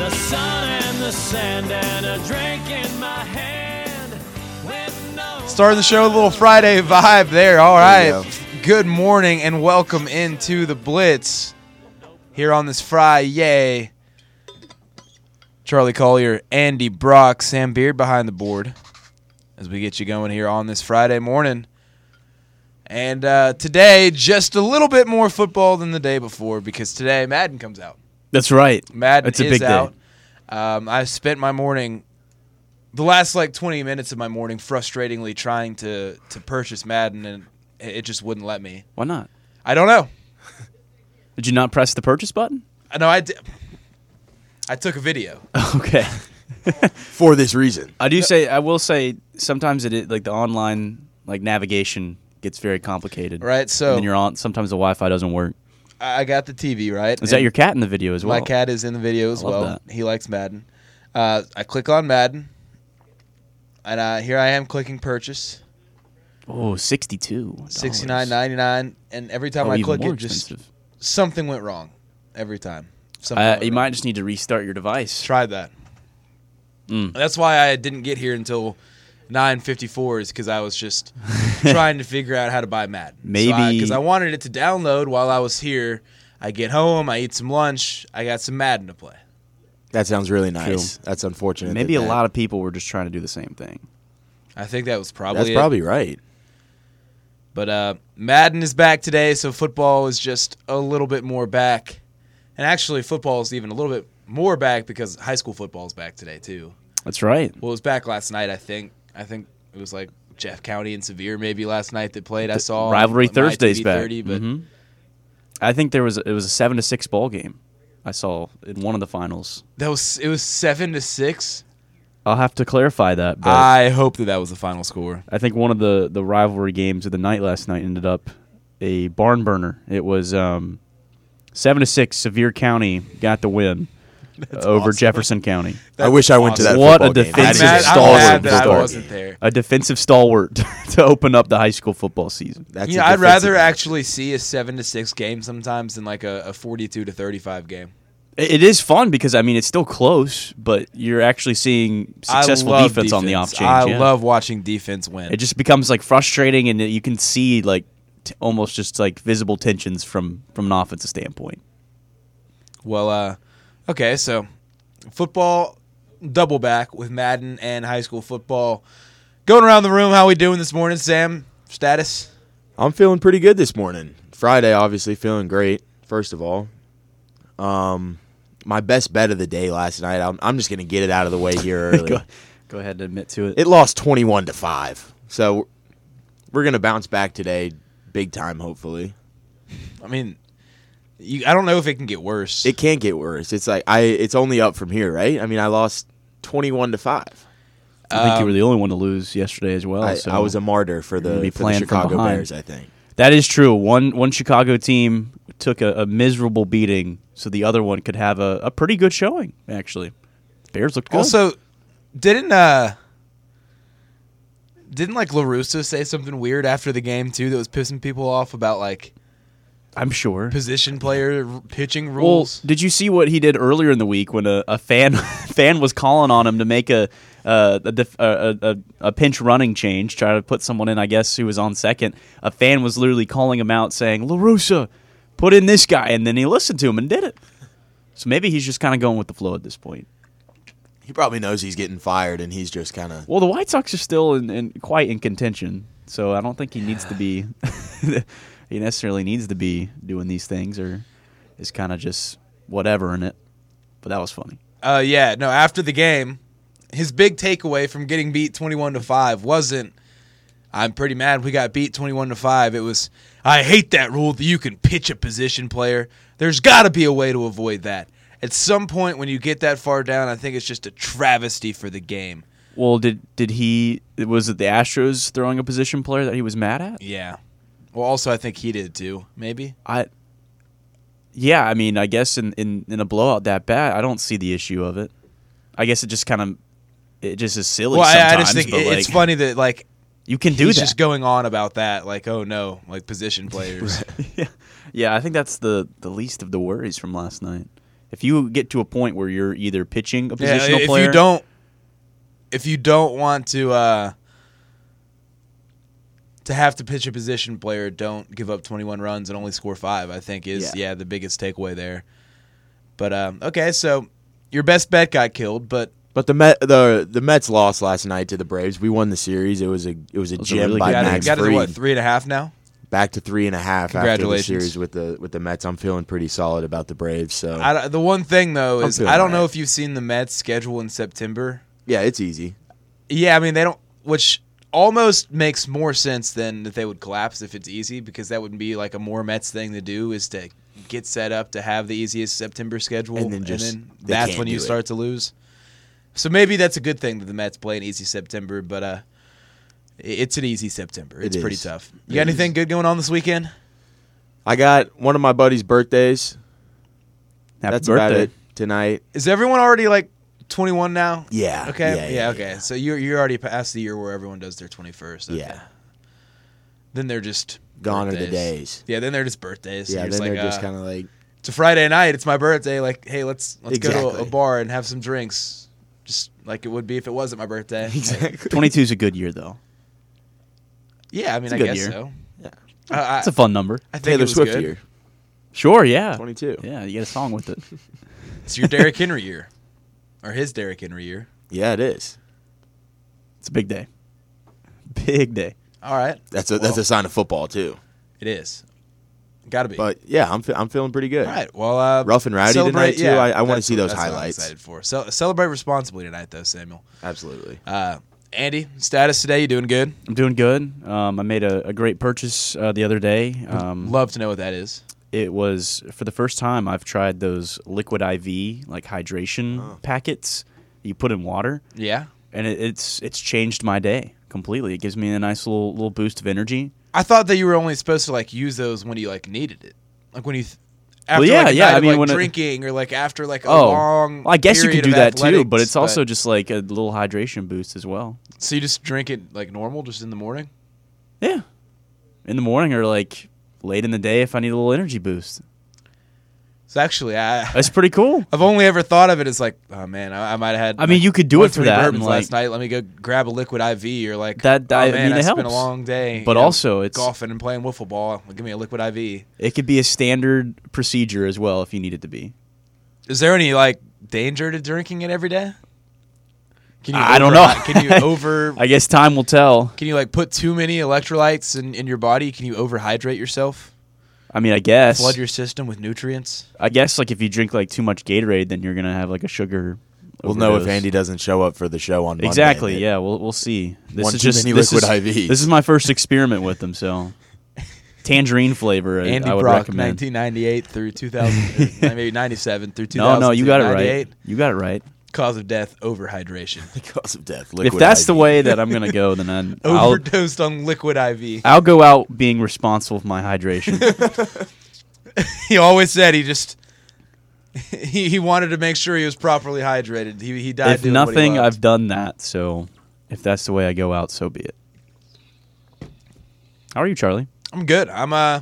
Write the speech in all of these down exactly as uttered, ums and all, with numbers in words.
the sun and the sand and a drink in my hand. With no Starting the show with a little Friday vibe there. All right. There you go. Good morning and welcome into the Blitz here on this Friday. Charlie Collier, Andy Brock, Sam Beard behind the board as we get you going here on this Friday morning. And uh, today, just a little bit more football than the day before because today Madden comes out. That's right. Madden It's a is big out. day. Um, I spent my morning, the last like twenty minutes of my morning, frustratingly trying to, to purchase Madden, and it just wouldn't let me. Why not? I don't know. Did you not press the purchase button? I know I did. I took a video. Okay. For this reason. I do say, I will say, sometimes it is, like the online like navigation gets very complicated. Right, so- and then you're on. Sometimes the Wi-Fi doesn't work. I got the T V, right? Is that And your cat in the video as well? My cat is in the video as I love well. that. He likes Madden. Uh, I click on Madden, and uh, here I am clicking purchase, Oh, sixty-two. sixty-nine ninety-ine, and every time Oh, I even click more it, just expensive. something went wrong. Every time. Something Uh, went you wrong. might just need to restart your device. Tried that. Mm. That's why I didn't get here until nine fifty-four is because I was just trying to figure out how to buy Madden. Maybe- Because I wanted it to download while I was here. I get home, I eat some lunch, I got some Madden to play. That sounds really nice. True. That's unfortunate. Maybe that a that- lot of people were just trying to do the same thing. I think that was probably That's it. probably right. But uh, Madden is back today, so football is just a little bit more back. And actually, football is even a little bit more back because high school football is back today, too. That's right. Well, it was back last night, I think. I think it was like Jeff County and Sevier maybe last night that played. I saw Rivalry on my Thursday's T V back. thirty, but Mhm. I think there was a, it was a seven to six ball game. I saw in one of the finals. that was it was seven to six. I'll have to clarify that, but I hope that that was the final score. I think one of the, the rivalry games of the night last night ended up a barn burner. It was um, seven to six. Sevier County got the win over awesome. Jefferson County. I wish I went to that awesome. What a football game. I'm defensive mad, I'm stalwart mad that I start. wasn't there. A defensive stalwart to open up the high school football season. That's You a know, I'd defensive rather match. actually see a seven to six game sometimes than like a, a forty-two to thirty-five game. It it is fun because I mean it's still close, but you're actually seeing successful I love defense, on the off change. I yeah. love watching defense win. It just becomes like frustrating, and you can see like t- almost just like visible tensions from from an offensive standpoint. Well, uh, okay, so football double back with Madden and high school football. Going around the room, how we doing this morning, Sam? Status? I'm feeling pretty good this morning. Friday, obviously, feeling great, first of all. Um, my best bet of the day last night, I'm, I'm just going to get it out of the way here early. go, go ahead and admit to it. It lost twenty-one to five. So we're going to bounce back today big time, hopefully. I mean, you, I don't know if it can get worse. It can't get worse. It's like I it's only up from here, right? I mean, I lost twenty-one to five. I think you Um, were the only one to lose yesterday as well. I, so I was a martyr for You're gonna the, be for the playing from Chicago behind. Bears, I think. That is true. One one Chicago team took a, a miserable beating, so the other one could have a, a pretty good showing. Actually, Bears looked good. Also, didn't uh, didn't like LaRusso say something weird after the game too that was pissing people off about like I'm sure. position player r- pitching Well, rules? did you see what he did earlier in the week when a, a fan fan was calling on him to make a uh, a, def, a, a a pinch running change, try to put someone in? I guess who was on second. A fan was literally calling him out, saying, "LaRussa, put in this guy," and then he listened to him and did it. So maybe he's just kind of going with the flow at this point. He probably knows he's getting fired, and he's just kind of. Well, the White Sox are still in, in quite in contention, so I don't think he needs to be. He necessarily needs to be doing these things, or is kind of just whatever in it. But that was funny. Uh, yeah, no. After the game, his big takeaway from getting beat twenty-one to five wasn't, "I'm pretty mad we got beat twenty-one to five." It was, "I hate that rule that you can pitch a position player. There's got to be a way to avoid that." At some point, when you get that far down, I think it's just a travesty for the game. Well, did did he? Was it the Astros throwing a position player that he was mad at? Yeah. Well, also, I think he did too. Maybe. I. Yeah, I mean, I guess in, in, in a blowout that bad, I don't see the issue of it. I guess it just kind of, it just is silly. Well, I, sometimes, I just think but it- like, it's funny that like you can do he's that. just going on about that. Like, oh no, like position players. yeah, yeah. I think that's the, the least of the worries from last night. If you get to a point where you're either pitching a Yeah, positional if player, you don't, if you don't want to uh, to have to pitch a position player, don't give up twenty-one runs and only score five. I think is yeah, Yeah. the biggest takeaway there. But um, okay, so your best bet got killed, but But the Met, the the Mets lost last night to the Braves. We won the series. It was a it was a was a gem really by good got, game. it, Max got it to Fried. what three and a half now. Back to three and a half after the Congratulations. series with the with the Mets. I'm feeling pretty solid about the Braves. So I, don't- the one thing though I'm is feeling I don't know alright. if you've seen the Mets schedule in September. yeah, it's easy. Yeah, I mean they don't, which almost makes more sense than that they would collapse if it's easy, because that would be like a more Mets thing to do, is to get set up to have the easiest September schedule, And then just- they that's can't when you do it. start to lose. So maybe that's a good thing that the Mets play an easy September, but uh, it's an easy September. It's It pretty is. tough. You It got anything is. good going on this weekend? I got one of my buddy's birthdays. happy That's birthday. about it tonight. Is everyone already like twenty-one now? Yeah. Okay. Yeah. Yeah. yeah, okay. yeah. So you're you're already past the year where everyone does their twenty-first. Okay. Yeah. Then they're just Gone are the birthdays. days. Yeah. Then they're just birthdays. Yeah. You're Then like, they're just uh, kind of like it's a Friday night. It's my birthday. Like, hey, let's let's go to a, a Exactly. bar and have some drinks, just like it would be if it wasn't my birthday. exactly. twenty-two is a good year, though. Yeah, I mean, It's a I good guess year. so. Yeah. I, I, It's a fun number. I think Taylor it was Swift good. year. Sure, yeah. twenty-two. Yeah, you get a song with it. It's your Derrick Henry year, or his Derrick Henry year. Yeah, it is. It's a big day. Big day. All right, That's a that's Well. a sign of football too. it is. Got to be. But yeah, I'm fe- I'm feeling pretty good. All right. Well, uh, Rough and rowdy celebrate- tonight, too. yeah, I- I wanna that's see what- those that's what I'm highlights. excited for. Ce- celebrate responsibly tonight, though, Samuel. Absolutely. Uh, Andy, status today? You doing good? I'm doing good. Um, I made a, a great purchase uh, the other day. Um, Love to know what that is. it was for the first time I've tried those liquid I V like hydration Oh. packets you put in water, Yeah. and it, it's it's changed my day completely. It gives me a nice little little boost of energy. I thought that you were only supposed to like use those when you like needed it, like when you. Th- after yeah, like, a yeah, night I of, mean, like, when it- drinking or like after like a Oh, long. Well, I guess you period could do of that too, but athletics, it's also just like a little hydration boost as well. So you just drink it like normal, just in the morning. Yeah, in the morning or like late in the day if I need a little energy boost. So actually, I That's pretty cool. I've only ever thought of it as like, oh man, I, I might have had. I mean, like, you could do one it for too many that, bourbons and, last like- night. Let me go grab a liquid I V or like That- Oh I man, mean, it it's been a helps. long day. But you know, also, it's- golfing and playing wiffle ball. Give me a liquid I V. It could be a standard procedure as well if you need it to be. Is there any like danger to drinking it every day? Can you I don't over- know. Can you over? I guess time will tell. Can you like put too many electrolytes in, in your body? Can you overhydrate yourself? I mean, I guess. Flood your system with nutrients? I guess like if you drink like too much Gatorade, then you're gonna have like a sugar. We'll know if overdose. Andy doesn't show up for the show on Monday. Exactly. Then- Yeah, we'll we'll see. This One is too just many this liquid is, I Vs. This is my first experiment with them, so tangerine flavor. I- Andy I would Brock, recommend. nineteen ninety-eight through two thousand, maybe ninety-seven through two No, thousand. no, you got it right. You got it right. Cause of death: overhydration. Cause of death. If liquid that's the I V. way that I'm gonna go, then I'm, I'll Overdosed on liquid I V. I'll go out being responsible for my hydration. He always said he just he, he wanted to make sure he was properly hydrated. He he died. If doing what he nothing, loved. I've done that. So if that's the way I go out, so be it. How are you, Charlie? I'm good. I'm uh.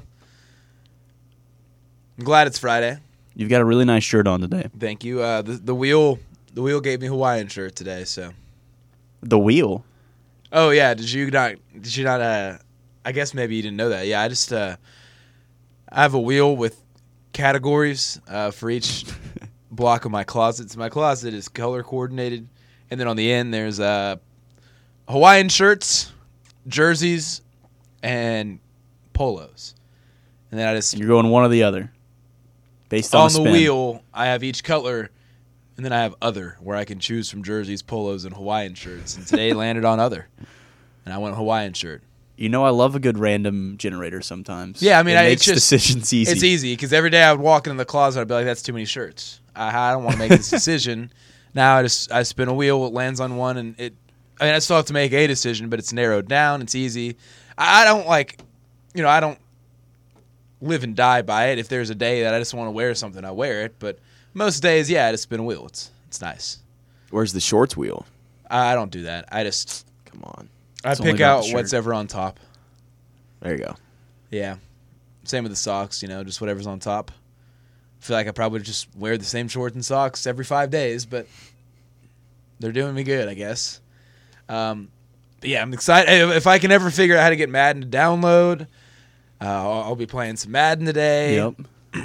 I'm glad it's Friday. You've got a really nice shirt on today. Thank you. Uh, the the wheel the wheel gave me Hawaiian shirt today. So. The wheel. Oh yeah, did you not? Did you not? Uh, I guess maybe you didn't know that. Yeah, I just uh, I have a wheel with categories uh, for each block of my closet. So my closet is color coordinated, and then on the end there's uh, Hawaiian shirts, jerseys, and polos. And then I just You're going one or the other, based on, on a the spin. wheel I have each color, and then I have other where I can choose from jerseys, polos, and Hawaiian shirts. And today landed on other, and I went Hawaiian shirt. You know, I love a good random generator sometimes. Yeah, I mean, it I, makes it's just decisions easy. It's easy because every day I would walk into the closet, I'd be like, "That's too many shirts. I, I don't want to make this decision." Now I just I spin a wheel, it lands on one, and it. I mean, I still have to make a decision, but it's narrowed down. It's easy. I, I don't like, you know, I don't live and die by it. If there's a day that I just want to wear something, I wear it. But most days, yeah, I just spin a wheel. It's it's nice. Where's the shorts wheel? I, I don't do that. I just Come on. I It's only pick about out the shirt. what's ever on top. There you go. Yeah. Same with the socks, you know, just whatever's on top. feel like I probably just wear the same shorts and socks every five days, but they're doing me good, I guess. Um, but yeah, I'm excited. If I can ever figure out how to get Madden to download, uh, I'll, I'll be playing some Madden today. Yep.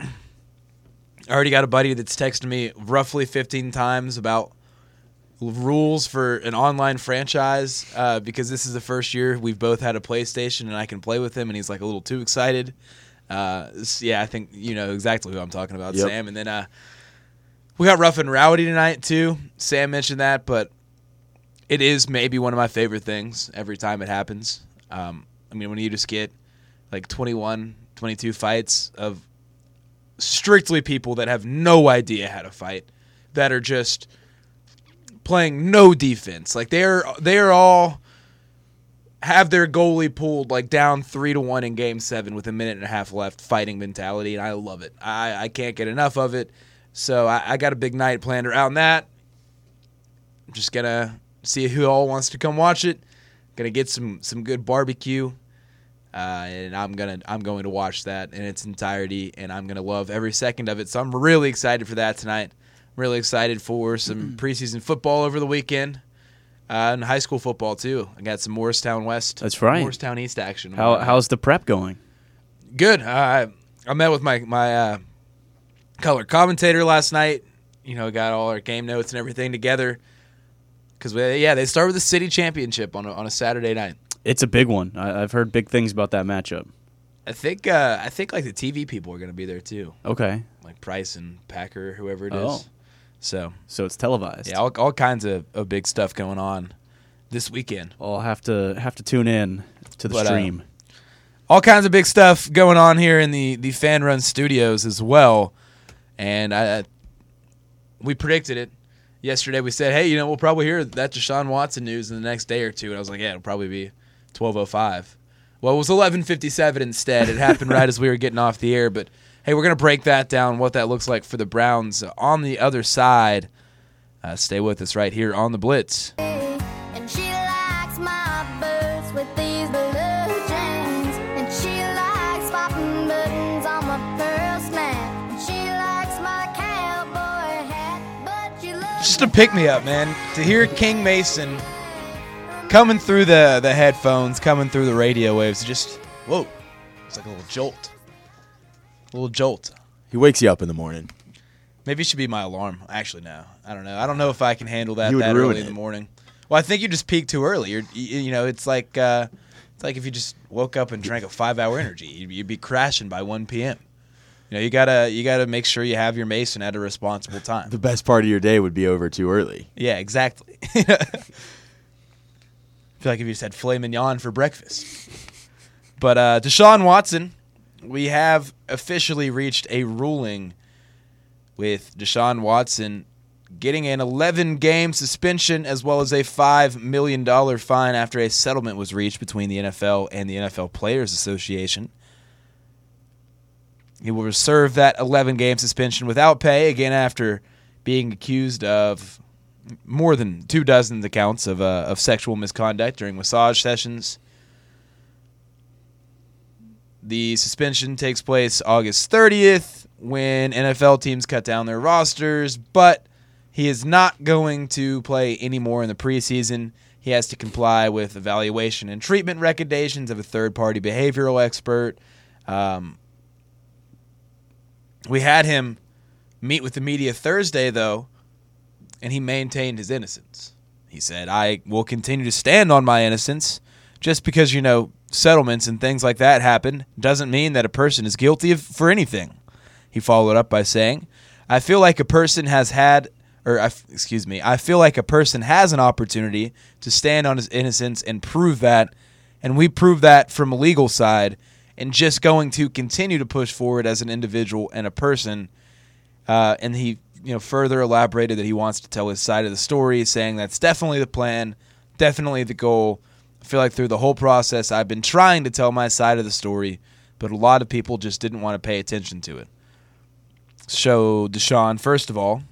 I already got a buddy that's texted me roughly fifteen times about rules for an online franchise uh, because this is the first year we've both had a PlayStation and I can play with him, and he's like a little too excited. Uh, yeah, I think you know exactly who I'm talking about, Yep. Sam. And then uh, we got Rough and Rowdy tonight too. Sam mentioned that, but it is maybe one of my favorite things every time it happens. Um, I mean, when you just get like twenty-one, twenty-two fights of strictly people that have no idea how to fight, that are just playing no defense. Like they're they're all have their goalie pulled like down three to one in game seven with a minute and a half left, fighting mentality, and I love it. I, I can't get enough of it. So I, I got a big night planned around that. I'm just gonna see who all wants to come watch it. Gonna get some some good barbecue. Uh, and I'm gonna I'm going to watch that in its entirety, and I'm gonna love every second of it. So I'm really excited for that tonight. I'm really excited for some preseason football over the weekend, uh, and high school football too. I got some Morristown West, That's right. Morristown East action. How how's the prep going? Good. Uh, I met with my my uh, color commentator last night. You know, got all our game notes and everything together. Because yeah, they start with the city championship on a, on a Saturday night. It's a big one. I, I've heard big things about that matchup. I think uh, I think like the T V people are going to be there too, Okay. like Price and Packer, whoever it is. Oh. So So it's televised. yeah, all, all kinds of, of big stuff going on this weekend. I'll have to have to tune in to the But, uh, stream. All kinds of big stuff going on here in the, the Fan Run Studios as well. And I, we predicted it. Yesterday we said, hey, you know, we'll probably hear that Deshaun Watson news in the next day or two. And I was like, yeah, it'll probably be twelve oh five. Well, it was eleven fifty-seven instead. It happened right as we were getting off the air. But, hey, we're going to break that down, what that looks like for the Browns on the other side. Uh, stay with us right here on The Blitz. And she likes my boots with these blue jeans. And she likes popping buttons on my pearl snap. And she likes my cowboy hat, but she loves Just a pick-me-up, man. To hear King Mason coming through the, the headphones, coming through the radio waves, just, whoa. It's like a little jolt. A little jolt. He wakes you up in the morning. Maybe it should be my alarm. Actually, no. I don't know. I don't know if I can handle that You would that ruin early in it. the morning. Well, I think you just peaked too early. You're, you, you know, it's like uh, it's like if you just woke up and drank a five-hour energy, you'd, you'd be crashing by one p.m. You know, you gotta you gotta make sure you have your Mason at a responsible time. The best part of your day would be over too early. Yeah, exactly. I feel like if you just had filet mignon for breakfast. But uh, Deshaun Watson, we have officially reached a ruling with Deshaun Watson getting an eleven-game suspension as well as a five million dollars fine after a settlement was reached between the N F L and the N F L Players Association. He will serve that eleven-game suspension without pay, again after being accused of more than two dozen accounts of uh, of sexual misconduct during massage sessions. The suspension takes place August thirtieth when N F L teams cut down their rosters, but he is not going to play anymore in the preseason. He has to comply with evaluation and treatment recommendations of a third-party behavioral expert. Um, we had him meet with the media Thursday, though, and he maintained his innocence. He said, I will continue to stand on my innocence. Just because, you know, settlements and things like that happen doesn't mean that a person is guilty of, for anything. He followed up by saying, I feel like a person has had, or I, excuse me, I feel like a person has an opportunity to stand on his innocence and prove that, and we prove that from a legal side, and just going to continue to push forward as an individual and a person. Uh, and he, you know, further elaborated that he wants to tell his side of the story, saying that's definitely the plan, definitely the goal. I feel like through the whole process, I've been trying to tell my side of the story, but a lot of people just didn't want to pay attention to it. So, Deshaun, first of all,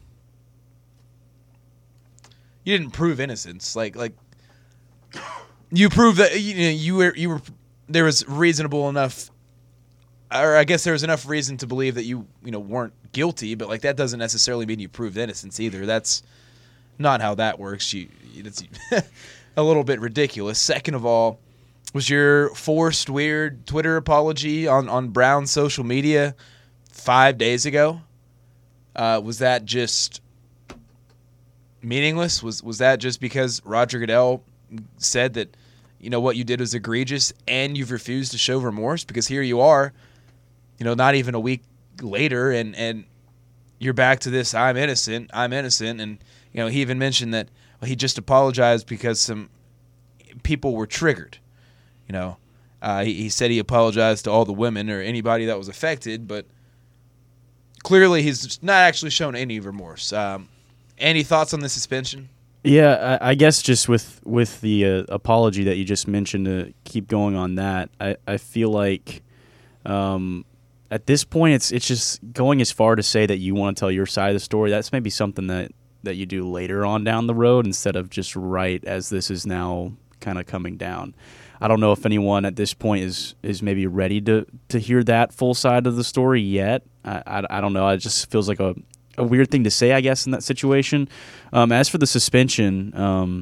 you didn't prove innocence. Like, like you proved that you know, you were you were there was reasonable enough or I guess there was enough reason to believe that you, you know, weren't guilty, but like that doesn't necessarily mean you proved innocence either. That's not how that works. You, it's a little bit ridiculous. Second of all, was your forced weird Twitter apology on, on Brown's social media five days ago? Uh, was that just meaningless? Was was that just because Roger Goodell said that, you know, what you did was egregious and you've refused to show remorse? Because here you are, you know, not even a week later, and, and you're back to this, I'm innocent, I'm innocent. And, you know, he even mentioned that well, he just apologized because some people were triggered. You know, uh, he, he said he apologized to all the women or anybody that was affected, but clearly he's not actually shown any remorse. Um, any thoughts on the suspension? Yeah, I, I guess just with with the uh, apology that you just mentioned, to keep going on that, I, I feel like um, at this point it's it's just going as far to say that you want to tell your side of the story. That's maybe something that, that you do later on down the road instead of just right as this is now kind of coming down. I don't know if anyone at this point is, is maybe ready to, to hear that full side of the story yet. I, I, I don't know. It just feels like a, a weird thing to say, I guess, in that situation. Um, as for the suspension, um,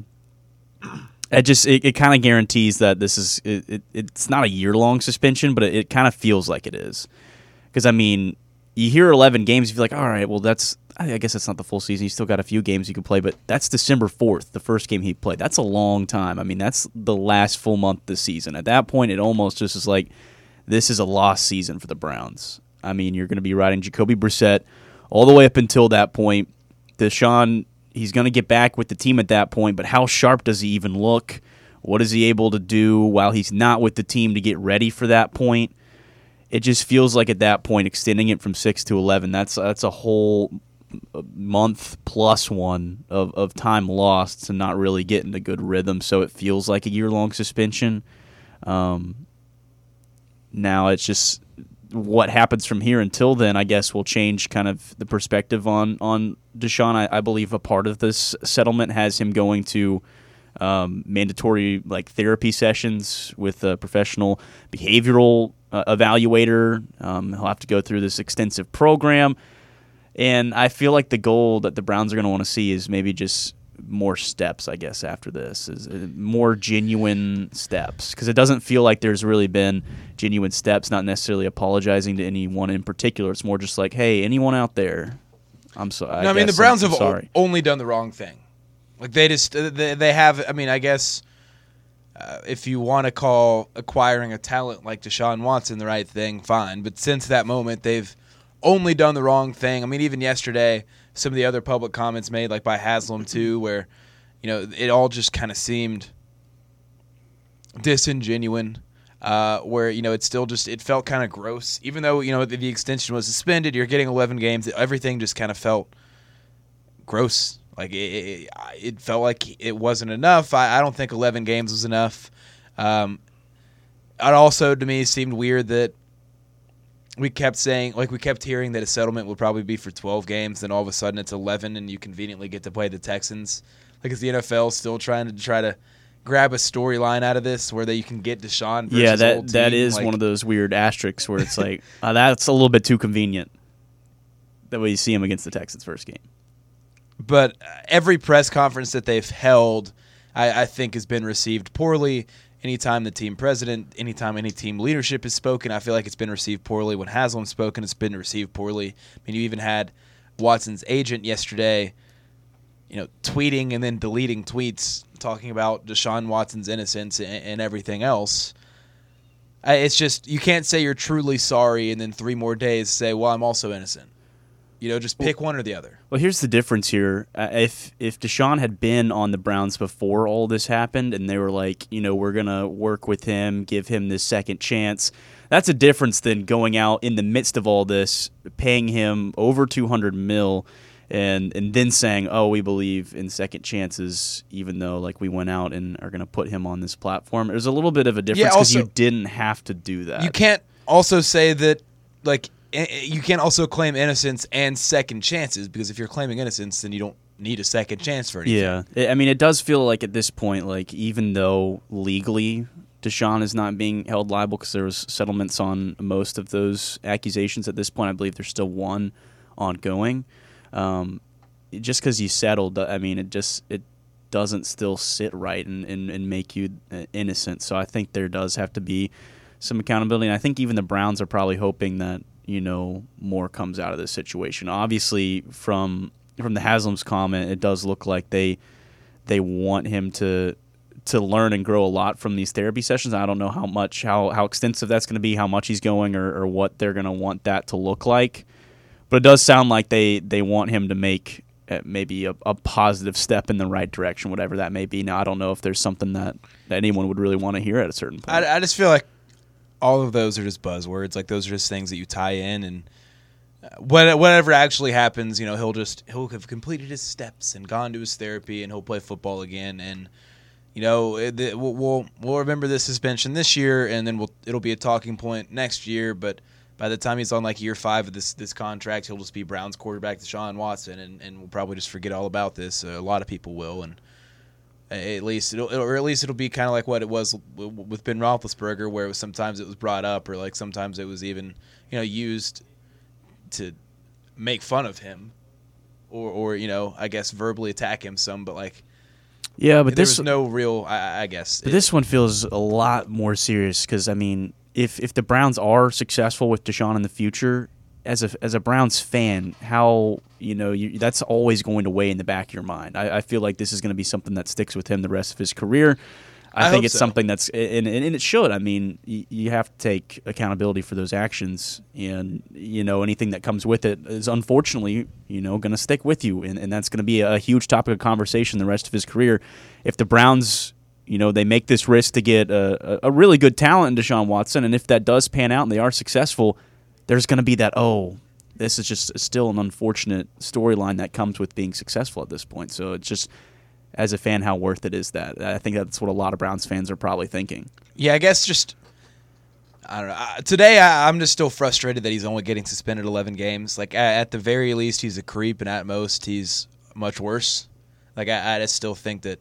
it just it, it kind of guarantees that this is it, it, it's not a year-long suspension, but it, it kind of feels like it is. Because, I mean, you hear eleven games, you feel like, all right, well, that's I guess that's not the full season. You still got a few games you can play, but that's December fourth, the first game he played. That's a long time. I mean, that's the last full month this season. At that point, it almost just is like, this is a lost season for the Browns. I mean, you're going to be riding Jacoby Brissett all the way up until that point. Deshaun, he's going to get back with the team at that point, but how sharp does he even look? What is he able to do while he's not with the team to get ready for that point? It just feels like at that point, extending it from six to eleven, that's that's a whole month plus one of, of time lost to not really get into good rhythm, so it feels like a year-long suspension. Um, now it's just what happens from here until then, I guess, will change kind of the perspective on, on Deshaun. I, I believe a part of this settlement has him going to um, mandatory like therapy sessions with a professional behavioral uh, evaluator. Um, he'll have to go through this extensive program. And I feel like the goal that the Browns are going to want to see is maybe just more steps, I guess, after this, is more genuine steps. Because it doesn't feel like there's really been genuine steps, not necessarily apologizing to anyone in particular. It's more just like, hey, anyone out there, I'm sorry. No, I, I mean, the Browns I'm, have I'm o- only done the wrong thing. Like, they just, they, they have, I mean, I guess uh, if you want to call acquiring a talent like Deshaun Watson the right thing, fine. But since that moment, they've only done the wrong thing. I mean, even yesterday, some of the other public comments made, like by Haslam too, where, you know, it all just kind of seemed disingenuous, uh, where, you know, it still just, it felt kind of gross. Even though, you know, the, the extension was suspended, you're getting eleven games, everything just kind of felt gross. Like, it, it, it felt like it wasn't enough. I, I don't think eleven games was enough. Um, it also, to me, seemed weird that we kept saying, like we kept hearing that a settlement would probably be for twelve games, then all of a sudden it's eleven and you conveniently get to play the Texans. Like, is the N F L still trying to try to grab a storyline out of this where they you can get Deshaun versus yeah, that, old team? that is like, one of those weird asterisks where it's like, uh, that's a little bit too convenient that way you see him against the Texans first game. But every press conference that they've held, I, I think, has been received poorly. Anytime the team president, anytime any team leadership has spoken, I feel like it's been received poorly. When Haslam's spoken, it's been received poorly. I mean, you even had Watson's agent yesterday, you know, tweeting and then deleting tweets talking about Deshaun Watson's innocence and, and everything else. I, it's just, you can't say you're truly sorry and then three more days say, well, I'm also innocent. You know, just pick one or the other. Well, here's the difference here. Uh, if if Deshaun had been on the Browns before all this happened and they were like, you know, we're going to work with him, give him this second chance, that's a difference than going out in the midst of all this, paying him over two hundred mil and and then saying, oh, we believe in second chances, even though like we went out and are going to put him on this platform. There's a little bit of a difference because yeah, you didn't have to do that. You can't also say that, like, you can't also claim innocence and second chances, because if you're claiming innocence, then you don't need a second chance for anything. Yeah. I mean, it does feel like at this point, like even though legally Deshaun is not being held liable because there was settlements on most of those accusations at this point. I believe there's still one ongoing. Um, just because you settled, I mean, it just it doesn't still sit right and, and, and make you innocent. So I think there does have to be some accountability. And I think even the Browns are probably hoping that, you know, more comes out of this situation. Obviously, from from the Haslam's comment, it does look like they they want him to to learn and grow a lot from these therapy sessions. I don't know how much, how, how extensive that's going to be, how much he's going, or, or what they're going to want that to look like. But it does sound like they, they want him to make uh, maybe a, a positive step in the right direction, whatever that may be. Now, I don't know if there's something that, that anyone would really want to hear at a certain point. I, I just feel like all of those are just buzzwords. Like, those are just things that you tie in, and what, whatever actually happens, you know, he'll just he'll have completed his steps and gone to his therapy, and he'll play football again. And you know, it, it, we'll, we'll we'll remember this suspension this year, and then we'll it'll be a talking point next year. But by the time he's on like year five of this this contract, he'll just be Browns quarterback Deshaun Watson, and, and we'll probably just forget all about this. Uh, a lot of people will, and at least it'll or at least it'll be kind of like what it was with Ben Roethlisberger, where it was sometimes it was brought up, or like sometimes it was even, you know, used to make fun of him, or or you know, I guess verbally attack him some, but like. Yeah, but there this was no real, I, I guess. But it, this one feels a lot more serious because, I mean, if if the Browns are successful with Deshaun in the future, as a as a Browns fan, how, you know, you, that's always going to weigh in the back of your mind. I, I feel like this is going to be something that sticks with him the rest of his career. I, I think hope it's so. something that's, and, and it should. I mean, you, you have to take accountability for those actions, and, you know, anything that comes with it is unfortunately, you know, going to stick with you, and, and that's going to be a huge topic of conversation the rest of his career. If the Browns, you know, they make this risk to get a, a really good talent in Deshaun Watson, and if that does pan out and they are successful, there's going to be that, oh, this is just still an unfortunate storyline that comes with being successful at this point. So it's just, as a fan, how worth it is that? I think that's what a lot of Browns fans are probably thinking. Yeah, I guess just, I don't know. Uh, today, I, I'm just still frustrated that he's only getting suspended eleven games. Like, at, at the very least, he's a creep, and at most, he's much worse. Like, I, I just still think that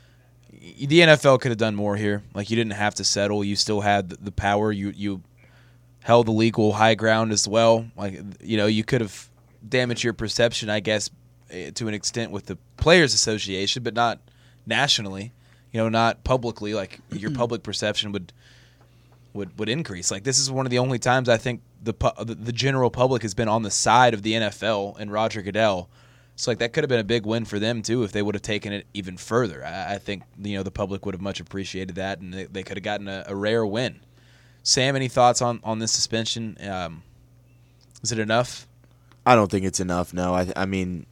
the N F L could have done more here. Like, you didn't have to settle. You still had the, the power. You you held the legal high ground as well. Like, you know, you could have damaged your perception, I guess, to an extent with the Players Association, but not nationally, you know, not publicly. Like, your public perception would would would increase. Like, this is one of the only times I think the the general public has been on the side of the N F L and Roger Goodell. So, like, that could have been a big win for them too if they would have taken it even further. I, I think, you know, the public would have much appreciated that, and they, they could have gotten a, a rare win. Sam, any thoughts on on this suspension? Um, is it enough? I don't think it's enough. No, I I mean.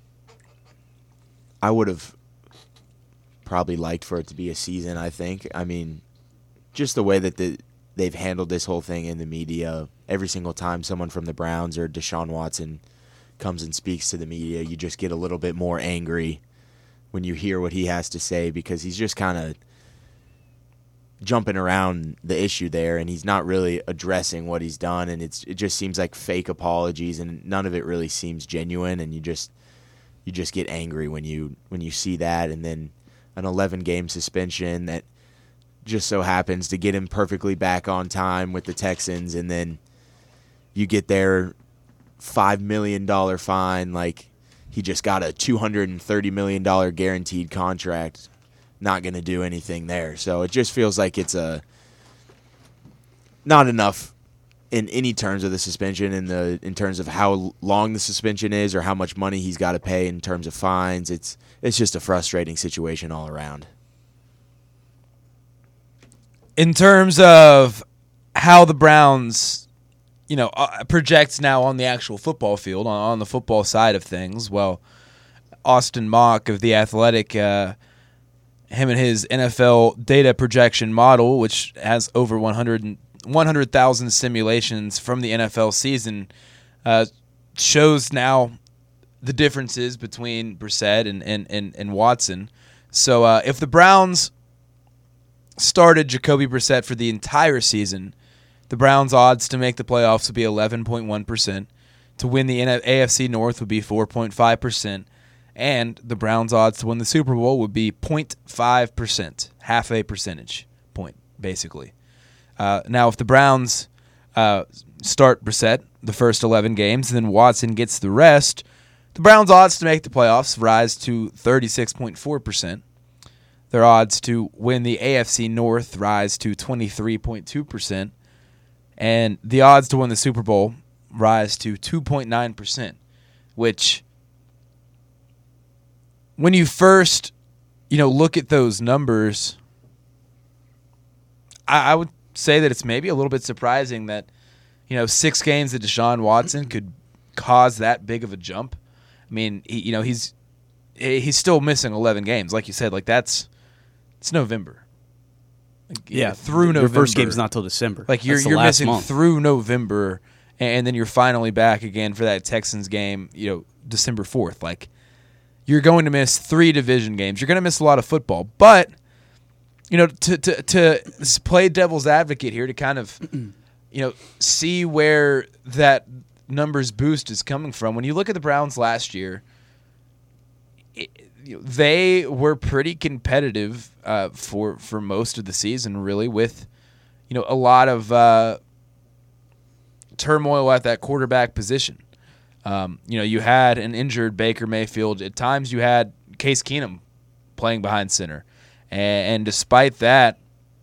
I would have probably liked for it to be a season, I think. I mean, just the way that the, they've handled this whole thing in the media, every single time someone from the Browns or Deshaun Watson comes and speaks to the media, you just get a little bit more angry when you hear what he has to say, because he's just kind of jumping around the issue there, and he's not really addressing what he's done, and it's it just seems like fake apologies, and none of it really seems genuine, and you just... You just get angry when you when you see that, and then an eleven-game suspension that just so happens to get him perfectly back on time with the Texans, and then you get their five million dollars fine like he just got a two hundred thirty million dollars guaranteed contract, not going to do anything there. So it just feels like it's a not enough in any terms of the suspension, in the in terms of how long the suspension is or how much money he's got to pay in terms of fines. It's it's just a frustrating situation all around. In terms of how the Browns, you know, uh, projects now on the actual football field, on, on the football side of things, well, Austin Mock of The Athletic, uh, him and his N F L data projection model, which has over one hundred one hundred thousand simulations from the N F L season, uh, shows now the differences between Brissett and, and, and, and Watson. So uh, if the Browns started Jacoby Brissett for the entire season, the Browns' odds to make the playoffs would be eleven point one percent. To win the A F C North would be four point five percent. And the Browns' odds to win the Super Bowl would be zero point five percent, half a percentage point, basically. Uh, now, if the Browns uh, start Brissett the first eleven games, and then Watson gets the rest, the Browns' odds to make the playoffs rise to thirty-six point four percent. Their odds to win the A F C North rise to twenty-three point two percent. And the odds to win the Super Bowl rise to two point nine percent, which, when you first, you know, look at those numbers, I, I would say that it's maybe a little bit surprising that, you know, six games that Deshaun Watson could cause that big of a jump. I mean, he, you know, he's he's still missing eleven games, like you said. Like that's it's November. Like, Yeah, through your November. first game's not till December. Like you're That's the you're last missing month. through November, and then you're finally back again for that Texans game. You know, December fourth. Like you're going to miss three division games. You're going to miss a lot of football. But you know, to to to play devil's advocate here, to kind of you know see where that numbers boost is coming from. When you look at the Browns last year, it, you know, they were pretty competitive uh, for for most of the season, really, with you know a lot of uh, turmoil at that quarterback position. Um, you know, you had an injured Baker Mayfield. At times, you had Case Keenum playing behind center, and, and despite that,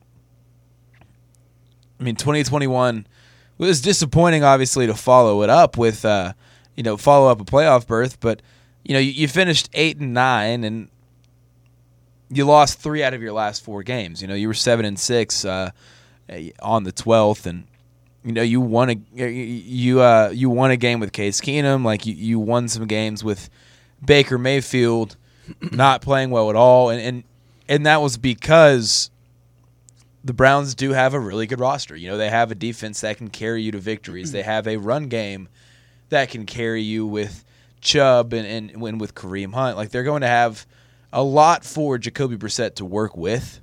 I mean, twenty twenty-one was disappointing, obviously, to follow it up with uh, you know follow up a playoff berth, but. You know, you, you finished eight and nine, and you lost three out of your last four games. You know, you were seven and six uh, on the twelfth, and you know you won a you uh, you won a game with Case Keenum. Like you, you won some games with Baker Mayfield not playing well at all, and and and that was because the Browns do have a really good roster. You know, they have a defense that can carry you to victories. They have a run game that can carry you with Chubb and, and win with Kareem Hunt. Like they're going to have a lot for Jacoby Brissett to work with.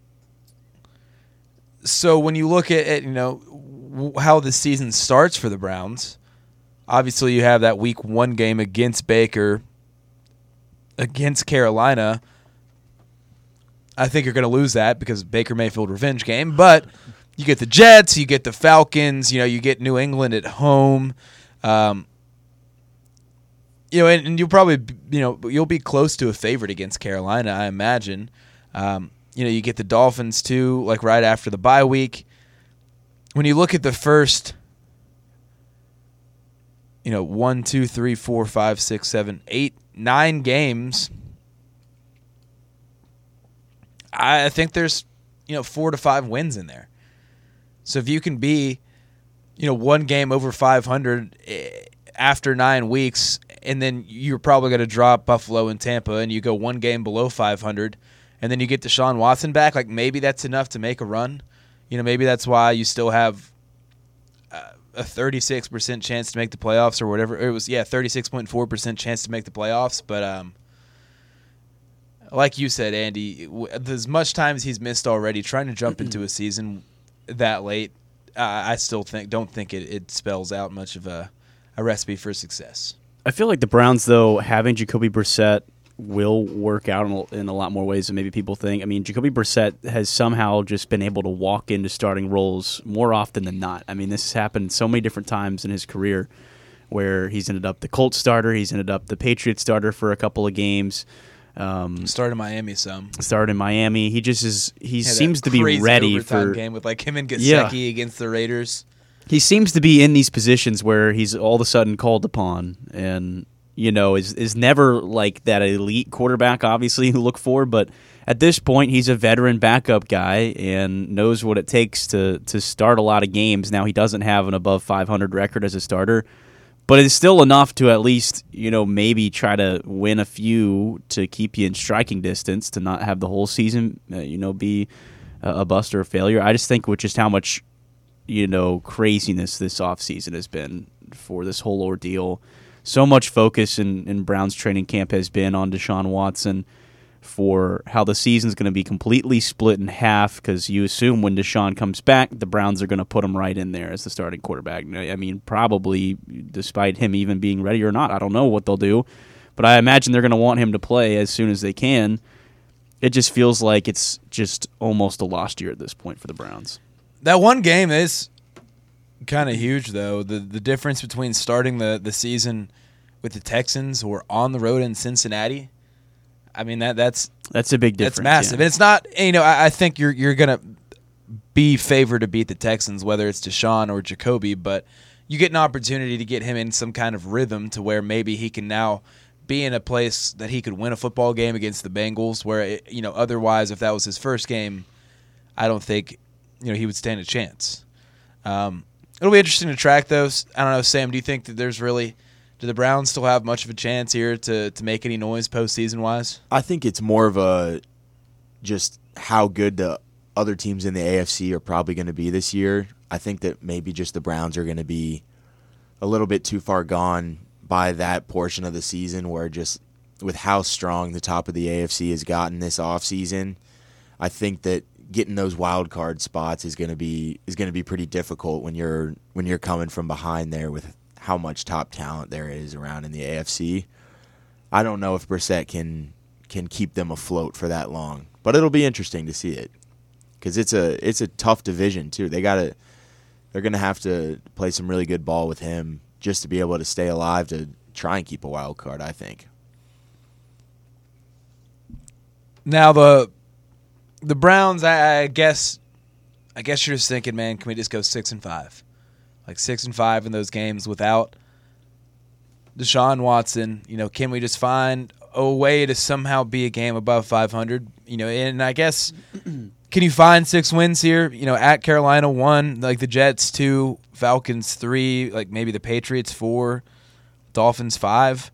So when you look at, at you know w- how the season starts for the Browns, obviously you have that week one game against Baker, against Carolina. I think you're going to lose that because Baker Mayfield revenge game. But you get the Jets, you get the Falcons, you know, you get New England at home. Um, You know, and, and you'll probably, you know, you'll be close to a favorite against Carolina, I imagine. Um, you know, you get the Dolphins too, like right after the bye week. When you look at the first, you know, one, two, three, four, five, six, seven, eight, nine games, I think there's, you know, four to five wins in there. So if you can be, you know, one game over five hundred after nine weeks, and then you're probably going to drop Buffalo and Tampa, and you go one game below five hundred, and then you get Deshaun Watson back, like maybe that's enough to make a run. You know, maybe that's why you still have uh, a thirty-six percent chance to make the playoffs or whatever. It was, yeah, thirty-six point four percent chance to make the playoffs. But um, like you said, Andy, as much time as he's missed already, trying to jump into a season that late, uh, I still think don't think it, it spells out much of a, a recipe for success. I feel like the Browns, though, having Jacoby Brissett will work out in a, in a lot more ways than maybe people think. I mean, Jacoby Brissett has somehow just been able to walk into starting roles more often than not. I mean, this has happened so many different times in his career where he's ended up the Colts starter, he's ended up the Patriots starter for a couple of games. Um, Started in Miami some. started in Miami. He just is. He Had that seems to be crazy ready overtime for. game with like him and Gesicki Yeah. against the Raiders. He seems to be in these positions where he's all of a sudden called upon, and you know is is never like that elite quarterback, obviously, you look for. But at this point, he's a veteran backup guy and knows what it takes to to start a lot of games. Now he doesn't have an above five hundred record as a starter, but it's still enough to at least you know maybe try to win a few to keep you in striking distance, to not have the whole season uh, you know be a, a bust or a failure. I just think with just how much you know, craziness this offseason has been for this whole ordeal. So much focus in, in Browns training camp has been on Deshaun Watson for how the season's going to be completely split in half, because you assume when Deshaun comes back, the Browns are going to put him right in there as the starting quarterback. I mean, probably despite him even being ready or not. I don't know what they'll do, but I imagine they're going to want him to play as soon as they can. It just feels like it's just almost a lost year at this point for the Browns. That one game is kind of huge, though. The the difference between starting the, the season with the Texans or on the road in Cincinnati, I mean, that that's That's a big difference. that's massive. yeah. And it's not, you know, I, I think you're you're going to be favored to beat the Texans, whether it's Deshaun or Jacoby, but you get an opportunity to get him in some kind of rhythm to where maybe he can now be in a place that he could win a football game against the Bengals, where, it, you know, otherwise, if that was his first game, I don't think, you know, he would stand a chance. Um, it'll be interesting to track those. I don't know, Sam, do you think that there's really – do the Browns still have much of a chance here to, to make any noise postseason-wise? I think it's more of a just how good the other teams in the A F C are probably going to be this year. I think that maybe just the Browns are going to be a little bit too far gone by that portion of the season, where just with how strong the top of the A F C has gotten this offseason, I think that getting those wild card spots is going to be is going to be pretty difficult when you're when you're coming from behind there with how much top talent there is around in the A F C. I don't know if Brissett can can keep them afloat for that long, but it'll be interesting to see it because it's a it's a tough division too. They gotta they're gonna have to play some really good ball with him just to be able to stay alive to try and keep a wild card, I think. Now the the Browns, I, I guess, I guess you're just thinking, man, can we just go six and five, like six and five in those games without Deshaun Watson? You know, can we just find a way to somehow be a game above five hundred? You know, and I guess, can you find six wins here? You know, at Carolina one, like the Jets two, Falcons three, like maybe the Patriots four, Dolphins five.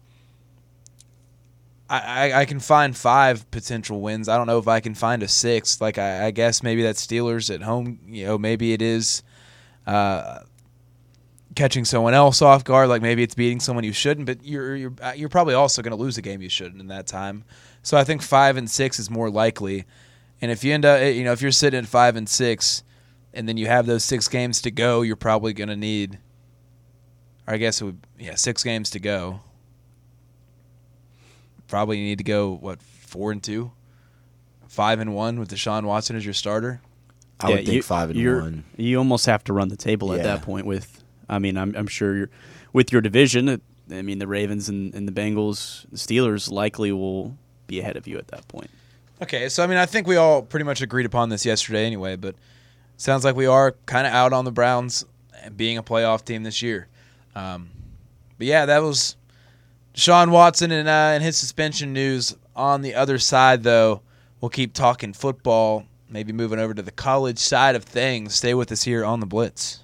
I, I, I can find five potential wins. I don't know if I can find a sixth. Like I, I guess maybe that's Steelers at home. You know, maybe it is uh, catching someone else off guard. Like maybe it's beating someone you shouldn't. But you're you're you're probably also going to lose a game you shouldn't in that time. So I think five and six is more likely. And if you end up, you know, if you're sitting at five and six, and then you have those six games to go, you're probably going to need. Or I guess it would, yeah, six games to go. Probably need to go, what, four and two? Five and one with Deshaun Watson as your starter? I Yeah, would think you- five and you're- one. You almost have to run the table at Yeah. that point. With, I mean, I'm I'm sure you're with your division. it- I mean, the Ravens and, and the Bengals, the Steelers likely will be ahead of you at that point. Okay, so I mean, I think we all pretty much agreed upon this yesterday anyway, but sounds like we are kind of out on the Browns being a playoff team this year. Um, but yeah, that was Deshaun Watson and, uh, and his suspension news. On the other side, though, we'll keep talking football, maybe moving over to the college side of things. Stay with us here on the Blitz.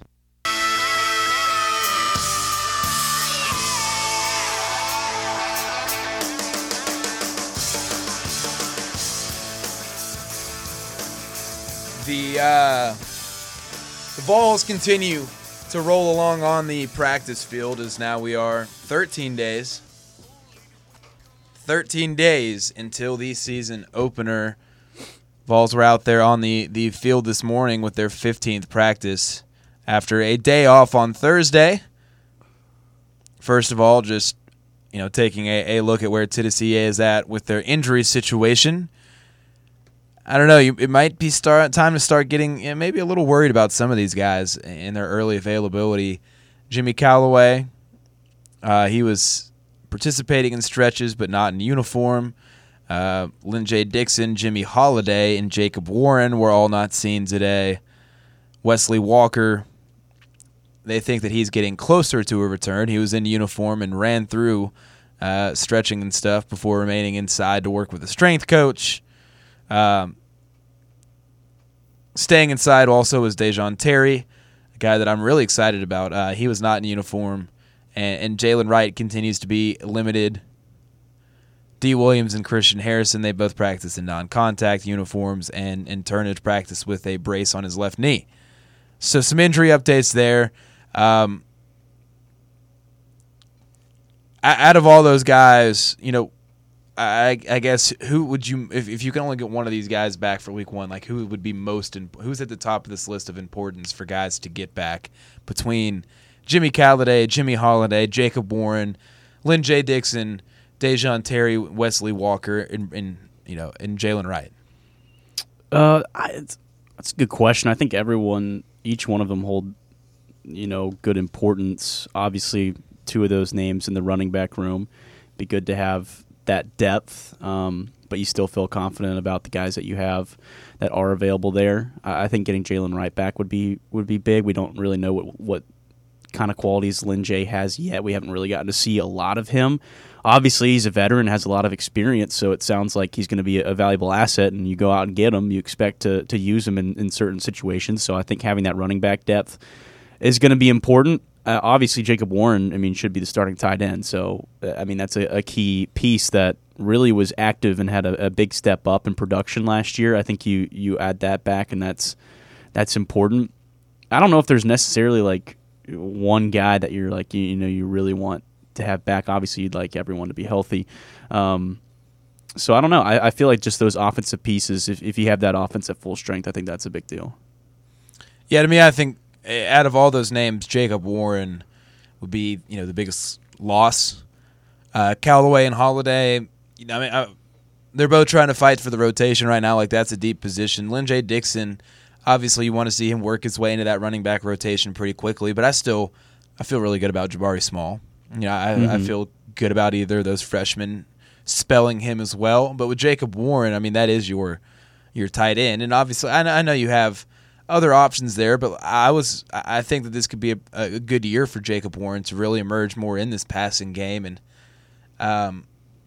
The uh, the Vols continue to roll along on the practice field as now we are thirteen days. thirteen days until the season opener. Vols were out there on the, the field this morning with their fifteenth practice after a day off on Thursday. First of all, just you know, taking a, a look at where Tennessee is at with their injury situation. I don't know. You, it might be start time to start getting you know, maybe a little worried about some of these guys in their early availability. Jimmy Callaway, uh, he was participating in stretches but not in uniform. Uh, Lynn J. Dixon, Jimmy Holiday, and Jacob Warren were all not seen today. Wesley Walker, they think that he's getting closer to a return. He was in uniform and ran through uh, stretching and stuff before remaining inside to work with a strength coach. Um, staying inside also is Dejon Terry, a guy that I'm really excited about. Uh, he was not in uniform, and, and Jalen Wright continues to be limited. D. Williams and Christian Harrison, they both practice in non-contact uniforms, and, and Turnage practiced with a brace on his left knee. So some injury updates there. Um, out of all those guys, you know, I, I guess who would you if, if you can only get one of these guys back for week one, like who would be most in, who's at the top of this list of importance for guys to get back between Jimmy Callaway, Jimmy Holiday, Jacob Warren, Lynn J. Dixon, Dejon Terry, Wesley Walker, and, and you know and Jalen Wright? Uh, I, it's, that's a good question. I think everyone each one of them hold, you know, good importance. Obviously, two of those names in the running back room. Be good to have that depth, um, but you still feel confident about the guys that you have that are available there. I, I think getting Jalen Wright back would be would be big. We don't really know what what kind of qualities Lynn J has yet. We haven't really gotten to see a lot of him. Obviously, he's a veteran, has a lot of experience, so it sounds like he's going to be a valuable asset, and you go out and get him. You expect to, to use him in, in certain situations, so I think having that running back depth is going to be important. Uh, obviously, Jacob Warren, I mean, should be the starting tight end, so, uh, I mean, that's a, a key piece that really was active and had a, a big step up in production last year. I think you, you add that back, and that's that's important. I don't know if there's necessarily, like, one guy that you're, like, you, you know, you really want to have back. Obviously, you'd like everyone to be healthy. Um, so I don't know. I, I feel like just those offensive pieces, if, if you have that offense at full strength, I think that's a big deal. Yeah, to me, I think out of all those names, Jacob Warren would be, you know, the biggest loss. Uh, Callaway and Holiday, you know, I mean, I, they're both trying to fight for the rotation right now. Like, that's a deep position. Lynn J. Dixon, obviously, you want to see him work his way into that running back rotation pretty quickly. But I still, I feel really good about Jabari Small. You know, I, mm-hmm. I feel good about either of those freshmen spelling him as well. But with Jacob Warren, I mean, that is your your tight end. And obviously, I know, I know you have other options there, but I was I think that this could be a, a good year for Jacob Warren to really emerge more in this passing game. And, um,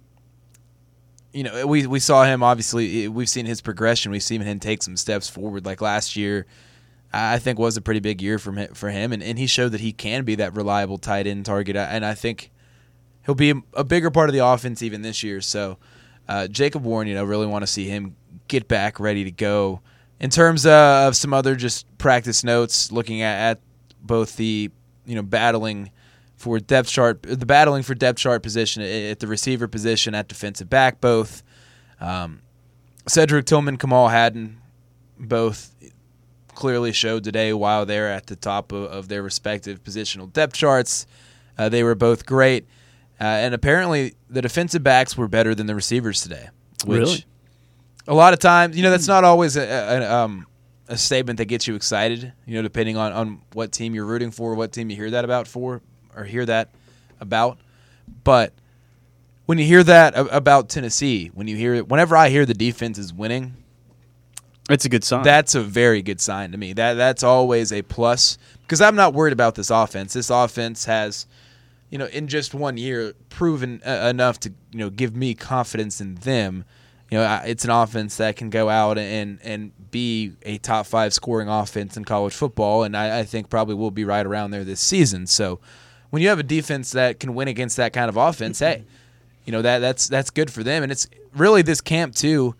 you know, we we saw him, obviously, we've seen his progression. We've seen him take some steps forward. Like last year, I think was a pretty big year for him, for him and, and he showed that he can be that reliable tight end target, and I think he'll be a bigger part of the offense even this year. So uh, Jacob Warren, you know, really want to see him get back ready to go. In terms uh, of some other just practice notes, looking at, at both the, you know, battling for depth chart, the battling for depth chart position at the receiver position, at defensive back, both um, Cedric Tillman, Kamal Hadden, both clearly showed today while they're at the top of, of their respective positional depth charts. Uh, they were both great. Uh, and apparently the defensive backs were better than the receivers today. Which Really? A lot of times, you know, that's not always a, a, um, a statement that gets you excited, you know, depending on, on what team you're rooting for, what team you hear that about for, or hear that about. But when you hear that about Tennessee, when you hear it, whenever I hear the defense is winning, it's a good sign. That's a very good sign to me. That that's always a plus, because I'm not worried about this offense. This offense has, you know, in just one year, proven uh, enough to, you know, give me confidence in them. You know, it's an offense that can go out and and be a top five scoring offense in college football, and I, I think probably will be right around there this season. So when you have a defense that can win against that kind of offense, hey, you know, that that's that's good for them. And it's really this camp too.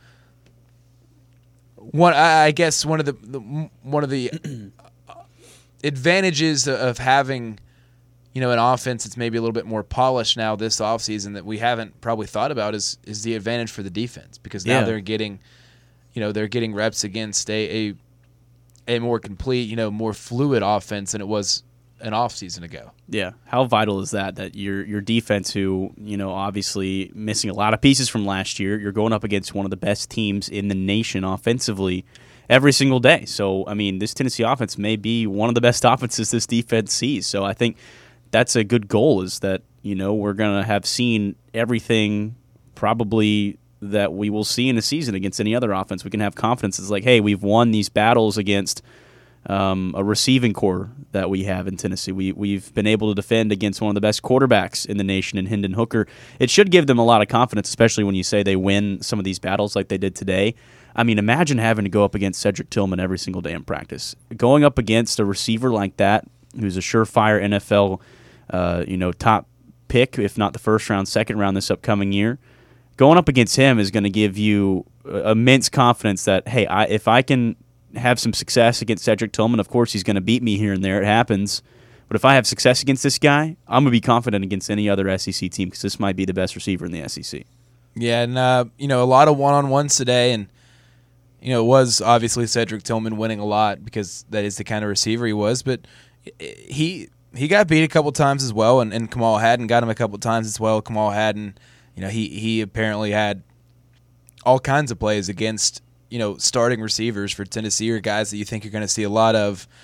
One, I guess, one of the, the one of the advantages of having, you know, an offense that's maybe a little bit more polished now this offseason that we haven't probably thought about is is the advantage for the defense, because now Yeah. they're getting, you know, they're getting reps against a, a a more complete, you know, more fluid offense than it was an offseason ago. Yeah. How vital is that, that your your defense, who, you know, obviously missing a lot of pieces from last year, you're going up against one of the best teams in the nation offensively every single day. So, I mean, this Tennessee offense may be one of the best offenses this defense sees. So I think that's a good goal, is that, you know, we're going to have seen everything probably that we will see in a season against any other offense. We can have confidence. It's like, hey, we've won these battles against um, a receiving core that we have in Tennessee. We, we've been able to defend against one of the best quarterbacks in the nation in Hendon Hooker. It should give them a lot of confidence, especially when you say they win some of these battles like they did today. I mean, imagine having to go up against Cedric Tillman every single day in practice. Going up against a receiver like that, who's a surefire N F L uh, you know, top pick, if not the first round, second round this upcoming year, going up against him is going to give you uh, immense confidence that, hey, I, if I can have some success against Cedric Tillman, of course he's going to beat me here and there. It happens. But if I have success against this guy, I'm going to be confident against any other S E C team, because this might be the best receiver in the S E C. Yeah, and, uh, you know, a lot of one-on-ones today, and, you know, it was obviously Cedric Tillman winning a lot because that is the kind of receiver he was, but he he got beat a couple times as well, and, and Kamal Hadden got him a couple times as well. Kamal Hadden, you know, he, he apparently had all kinds of plays against, you know, starting receivers for Tennessee, or guys that you think you're going to see a lot of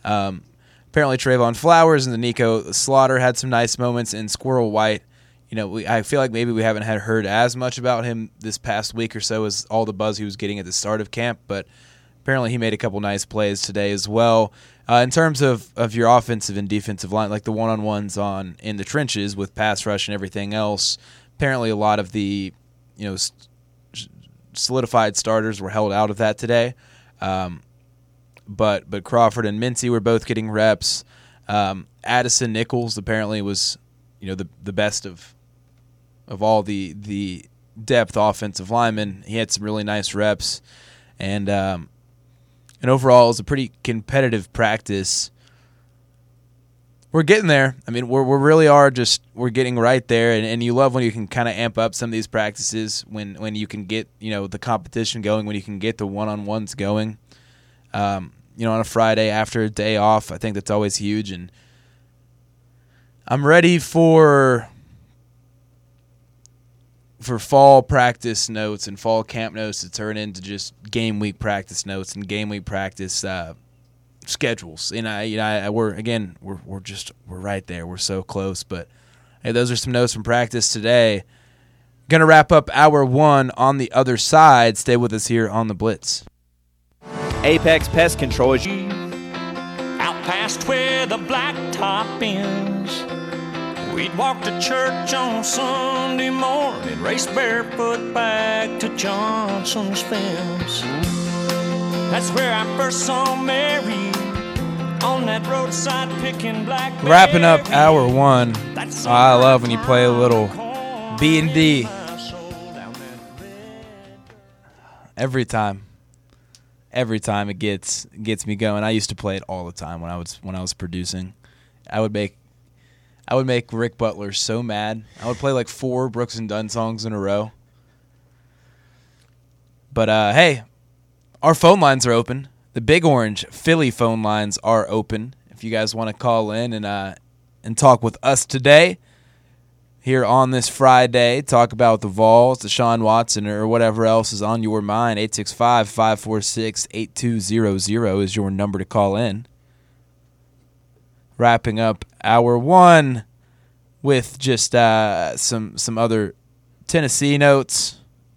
Um, apparently Trayvon Flowers and the Nico Slaughter had some nice moments, and Squirrel White, you know, we, I feel like maybe we haven't had heard as much about him this past week or so as all the buzz he was getting at the start of camp, but apparently he made a couple nice plays today as well. Uh, in terms of, of your offensive and defensive line, like the one-on-ones on in the trenches with pass rush and everything else, apparently a lot of the, you know, st- solidified starters were held out of that today. Um, but but Crawford and Mincy were both getting reps. Um, Addison Nichols apparently was, you know, the the best of of all the the depth offensive linemen. He had some really nice reps, and um, and overall it was a pretty competitive practice. We're getting there. I mean, we're we really are just we're getting right there, and, and you love when you can kind of amp up some of these practices when, when you can get, you know, the competition going, when you can get the one-on-ones going. Um, you know, on a Friday after a day off, I think that's always huge, and I'm ready for for fall practice notes and fall camp notes to turn into just game week practice notes and game week practice uh, schedules. And I, you know, I, we're again, we're we're just we're right there. We're so close. But hey, those are some notes from practice today. Gonna wrap up hour one on the other side. Stay with us here on the Blitz. Apex Pest Control is Out past where the blacktop ends, we'd walk to church on Sunday morning, race barefoot back to Johnson's fence. That's where I first saw Mary on that roadside picking blackberries. Wrapping up hour one. I love when you play a little B and D every time. Every time it gets gets me going. I used to play it all the time when I was when I was producing. I would make I would make Rick Butler so mad. I would play like four Brooks and Dunn songs in a row. But uh, hey, our phone lines are open. The Big Orange Philly phone lines are open. If you guys want to call in and uh, and talk with us today here on this Friday, talk about the Vols, Deshaun Watson, or whatever else is on your mind, eight six five, five four six, eight two zero zero is your number to call in. Wrapping up hour one with just uh, some some other Tennessee notes.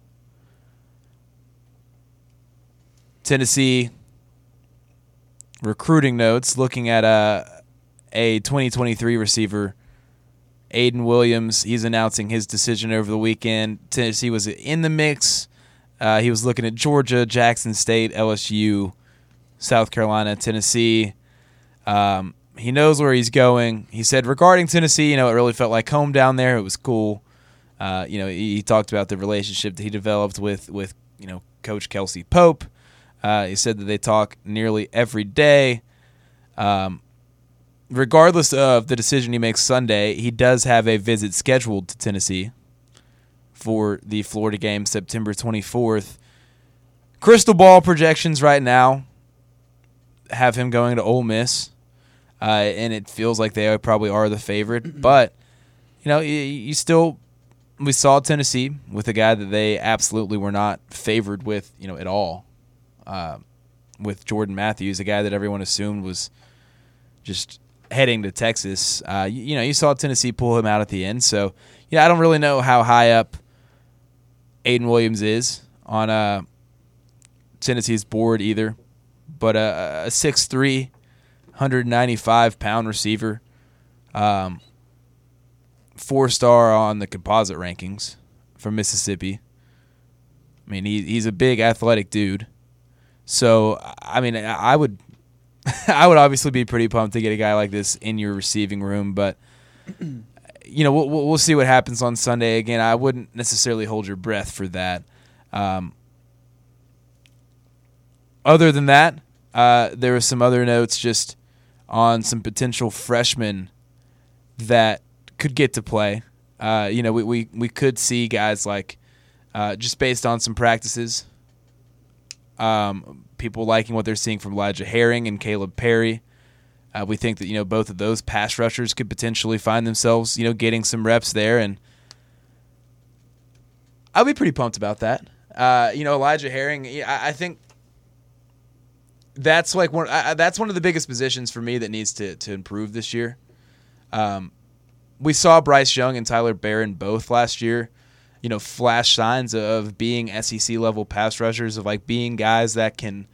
Tennessee recruiting notes, looking at a, a twenty twenty-three receiver, Aiden Williams. He's announcing his decision over the weekend. Tennessee was in the mix. Uh, he was looking at Georgia, Jackson State, L S U, South Carolina, Tennessee. Um, he knows where he's going. He said regarding Tennessee, you know, it really felt like home down there. It was cool. Uh, you know, he, he talked about the relationship that he developed with, with you know, Coach Kelsey Pope. Uh, he said that they talk nearly every day. Um, regardless of the decision he makes Sunday, he does have a visit scheduled to Tennessee for the Florida game, September twenty-fourth. Crystal ball projections right now have him going to Ole Miss, uh, and it feels like they probably are the favorite. But, you know, you, you still – we saw Tennessee with a guy that they absolutely were not favored with, you know, at all. Uh, with Jordan Matthews, a guy that everyone assumed was just heading to Texas. Uh, you, you know, you saw Tennessee pull him out at the end. So, yeah, I don't really know how high up Aiden Williams is on uh, Tennessee's board either. But uh, a six three, one ninety-five pound receiver, um, four-star on the composite rankings from Mississippi. I mean, he, he's a big athletic dude. So, I mean, I would I would obviously be pretty pumped to get a guy like this in your receiving room. But, you know, we'll, we'll see what happens on Sunday. Again, I wouldn't necessarily hold your breath for that. Um, other than that, uh, there were some other notes just on some potential freshmen that could get to play. Uh, you know, we, we, we could see guys like, uh, just based on some practices, Um, people liking what they're seeing from Elijah Herring and Caleb Perry. Uh, we think that, you know, both of those pass rushers could potentially find themselves, you know, getting some reps there, and I'll be pretty pumped about that. Uh, you know, Elijah Herring, I, I think that's like one. I, that's one of the biggest positions for me that needs to to improve this year. Um, we saw Bryce Young and Tyler Barron both last year, you know, flash signs of being S E C level pass rushers, of like being guys that can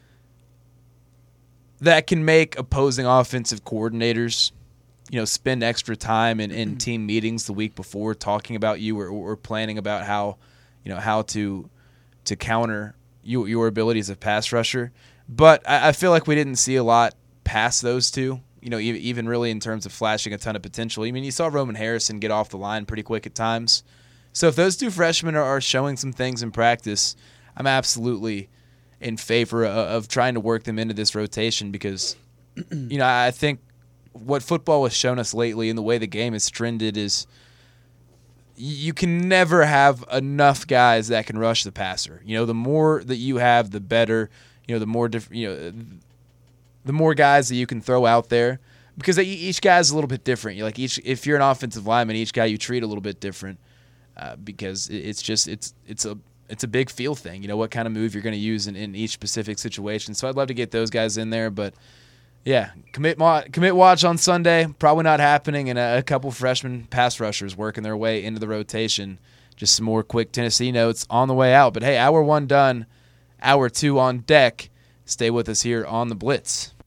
that can make opposing offensive coordinators, you know, spend extra time in, in team meetings the week before talking about you or, or planning about how, you know, how to to counter you, your abilities as a pass rusher. But I, I feel like we didn't see a lot past those two, you know, e- even really in terms of flashing a ton of potential. I mean, you saw Roman Harrison get off the line pretty quick at times. So if those two freshmen are, are showing some things in practice, I'm absolutely in favor of, of trying to work them into this rotation because, you know, I think what football has shown us lately and the way the game has trended is you can never have enough guys that can rush the passer. You know, the more that you have, the better. You know, the more diff- you know, the more guys that you can throw out there because each guy is a little bit different. You like each if you're an offensive lineman, each guy you treat a little bit different uh, because it's just it's it's a it's a big feel thing. You know, what kind of move you're going to use in, in each specific situation. So I'd love to get those guys in there, but yeah, commit mo- commit watch on Sunday. Probably not happening, and a, a couple freshman pass rushers working their way into the rotation. Just some more quick Tennessee notes on the way out. But hey, hour one done, hour two on deck. Stay with us here on the Blitz.